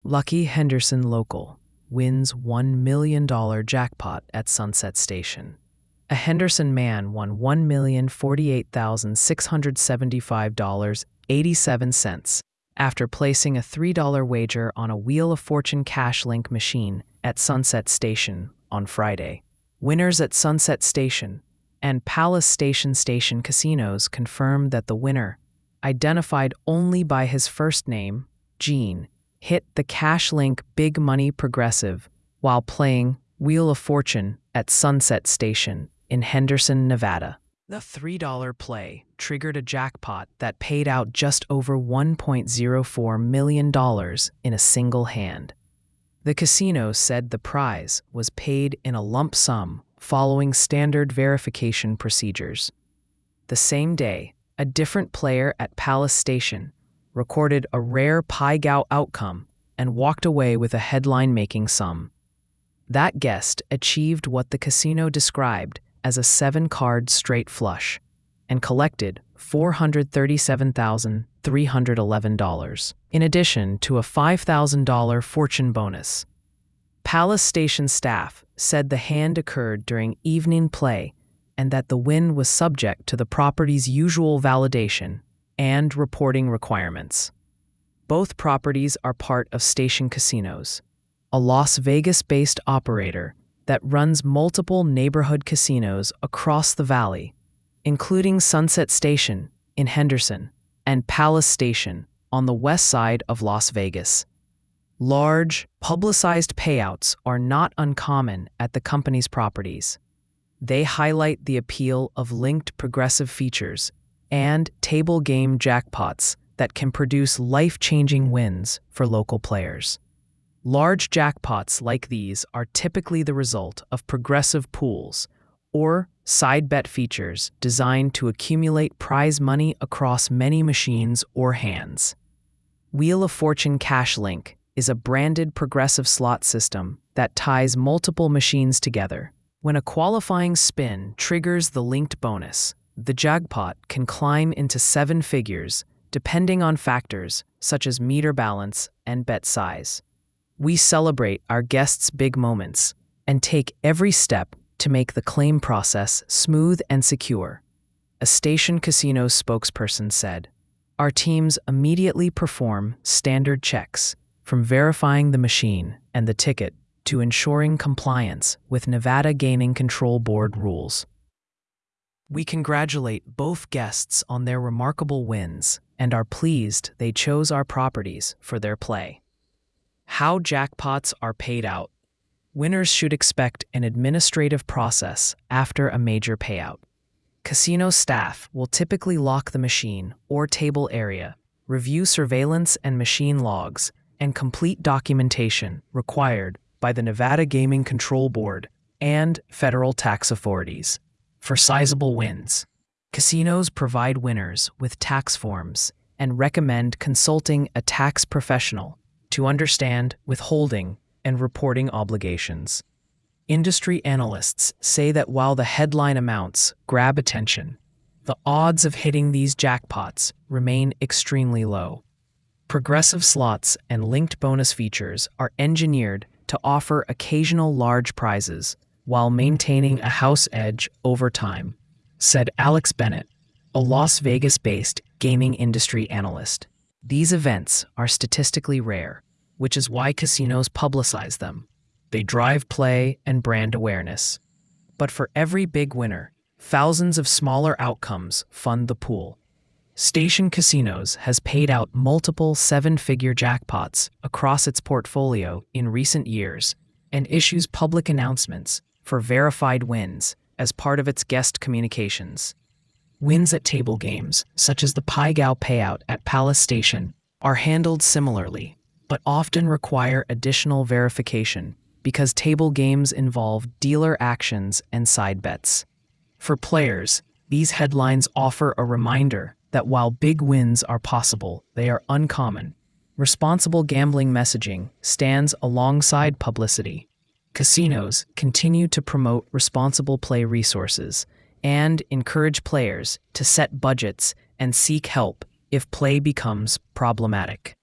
Lucky Henderson local wins $1 million jackpot at Sunset Station. A Henderson man won $1,048,675.87 after placing a $3 wager on a Wheel of Fortune Cash Link machine at Sunset Station on Friday. Winners at Sunset Station and Palace Station casinos confirmed that the winner, identified only by his first name, Gene, hit the Cash Link Big Money Progressive while playing Wheel of Fortune at Sunset Station in Henderson, Nevada. The $3 play triggered a jackpot that paid out just over $1.04 million in a single hand. The casino said the prize was paid in a lump sum following standard verification procedures. The same day, a different player at Palace Station recorded a rare Pai Gow outcome and walked away with a headline-making sum. That guest achieved what the casino described as a 7-card straight flush and collected $437,311, in addition to a $5,000 fortune bonus. Palace Station staff said the hand occurred during evening play and that the win was subject to the property's usual validation and reporting requirements. Both properties are part of Station Casinos, a Las Vegas-based operator that runs multiple neighborhood casinos across the valley, including Sunset Station in Henderson and Palace Station on the west side of Las Vegas. Large, publicized payouts are not uncommon at the company's properties. They highlight the appeal of linked progressive features and table game jackpots that can produce life-changing wins for local players. Large jackpots like these are typically the result of progressive pools or side bet features designed to accumulate prize money across many machines or hands. Wheel of Fortune Cash Link is a branded progressive slot system that ties multiple machines together. When a qualifying spin triggers the linked bonus, the jackpot can climb into 7 figures depending on factors such as meter balance and bet size. We celebrate our guests' big moments and take every step to make the claim process smooth and secure, a Station Casino spokesperson said. Our teams immediately perform standard checks, from verifying the machine and the ticket to ensuring compliance with Nevada Gaming Control Board rules. We congratulate both guests on their remarkable wins and are pleased they chose our properties for their play. How jackpots are paid out. Winners should expect an administrative process after a major payout. Casino staff will typically lock the machine or table area, review surveillance and machine logs, and complete documentation required by the Nevada Gaming Control Board and federal tax authorities. For sizable wins, casinos provide winners with tax forms and recommend consulting a tax professional to understand withholding and reporting obligations. Industry analysts say that while the headline amounts grab attention, the odds of hitting these jackpots remain extremely low. Progressive slots and linked bonus features are engineered to offer occasional large prizes while maintaining a house edge over time, said Alex Bennett, a Las Vegas-based gaming industry analyst. These events are statistically rare, which is why casinos publicize them. They drive play and brand awareness. But for every big winner, thousands of smaller outcomes fund the pool. Station Casinos has paid out multiple 7-figure jackpots across its portfolio in recent years and issues public announcements for verified wins as part of its guest communications. Wins at table games, such as the Pai Gow payout at Palace Station, are handled similarly, but often require additional verification because table games involve dealer actions and side bets. For players, these headlines offer a reminder that while big wins are possible, they are uncommon. Responsible gambling messaging stands alongside publicity. Casinos continue to promote responsible play resources and encourage players to set budgets and seek help if play becomes problematic.